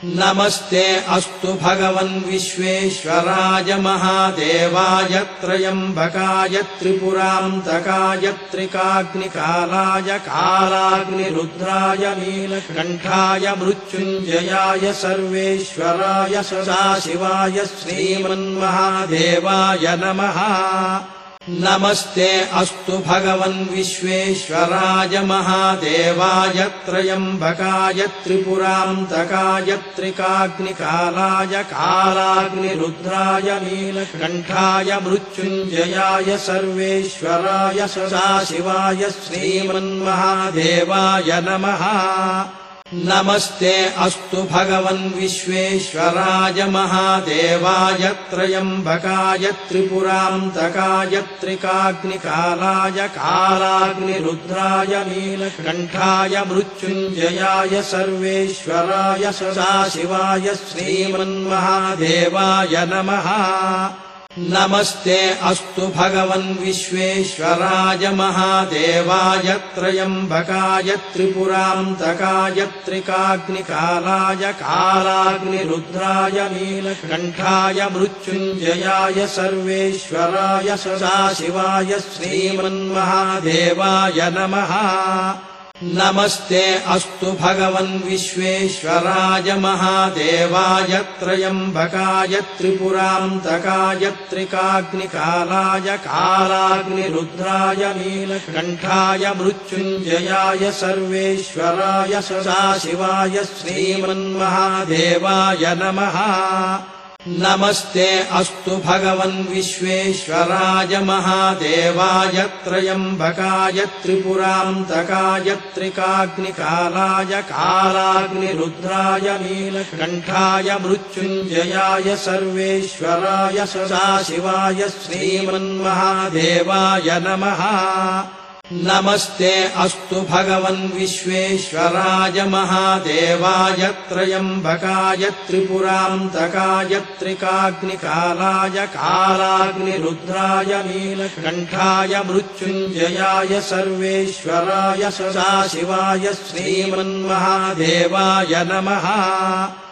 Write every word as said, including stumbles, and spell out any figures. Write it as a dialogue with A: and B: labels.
A: नमस्ते अस्तु भगवन् विश्वेश्वराय महादेवाय त्रयम्बकाय त्रिपुरान्तकाय त्रिकाग्निकालाय कालाग्निरुद्राय नीलकण्ठाय मृत्युञ्जयाय सर्वेश्वराय सदाशिवाय श्रीमन्महादेवाय नमः। नमस्ते अस्तु भगवन् विश्वेश्वराय महादेवाय त्रयम्बकाय त्रिपुरान्तकाय त्रिकाग्निकालाय कालाग्निरुद्राय नीलकण्ठाय मृत्युञ्जयाय सर्वेश्वराय सदाशिवाय श्रीमन्महादेवाय नमः। नमस्ते अस्तु भगवन् विश्वेश्वराय महादेवाय त्रयम्बकाय त्रिपुरान्तकाय त्रिकाग्निकालाय कालाग्निरुद्राय नीलकण्ठाय मृत्युञ्जयाय सर्वेश्वराय सदाशिवाय श्रीमन्महादेवाय नमः। नमस्ते अस्तु भगवन् विश्वेश्वराय महादेवाय त्रयम्बकाय त्रिपुरान्तकाय त्रिकाग्निकालाय कालाग्निरुद्राय नीलकण्ठाय मृत्युञ्जयाय सर्वेश्वराय सदाशिवाय श्रीमन्महादेवाय नमः। नमस्ते अस्तु भगवन् विश्वेश्वराय महादेवाय त्रयम्बकाय त्रिपुरान्तकाय त्रिकाग्निकालाय कालाग्निरुद्राय नीलकण्ठाय मृत्युञ्जयाय सर्वेश्वराय सदाशिवाय श्रीमन्महादेवाय नमः। नमस्ते अस्तु भगवन् विश्वेश्वराय महादेवाय त्रयम्बकाय त्रिपुरान्तकाय त्रिकाग्निकालाय कालाग्निरुद्राय नीलकण्ठाय मृत्युञ्जयाय सर्वेश्वराय सदाशिवाय श्रीमन्महादेवाय नमः। नमस्ते अस्तु भगवन् विश्वेश्वराय महादेवाय त्रयम्बकाय त्रिपुरान्तकाय त्रिकाग्निकालाय कालाग्निरुद्राय नीलकण्ठाय मृत्युञ्जयाय सर्वेश्वराय सदाशिवाय श्रीमन्महादेवाय नमः।